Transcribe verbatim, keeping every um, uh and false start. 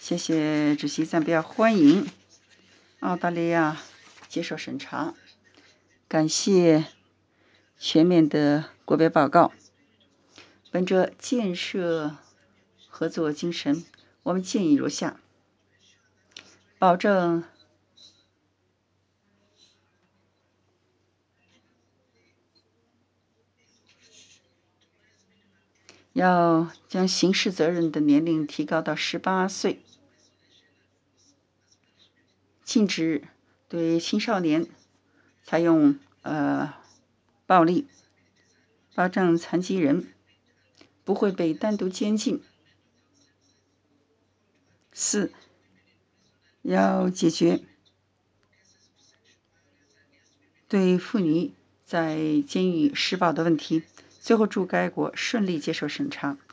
谢谢主席赞标，欢迎澳大利亚接受审查，感谢全面的国别报告。本着建设合作精神，我们建议如下：保证要将刑事责任的年龄提高到十八岁，禁止对青少年采用呃暴力，保障残疾人不会被单独监禁。四，要解决对妇女在监狱施暴的问题。最后，祝该国顺利接受审查。